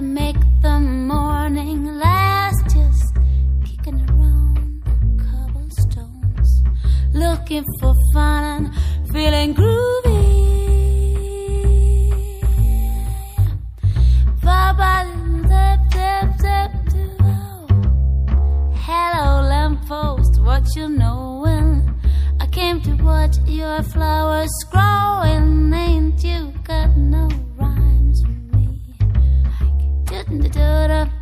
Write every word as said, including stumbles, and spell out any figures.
make the morning last, just kicking around the cobblestones, looking for fun and feeling groovy. Hello lamppost, what you knowin'? I came to watch your flowers growing. Ain't you got no rhymes for me? Like do-do-do-do,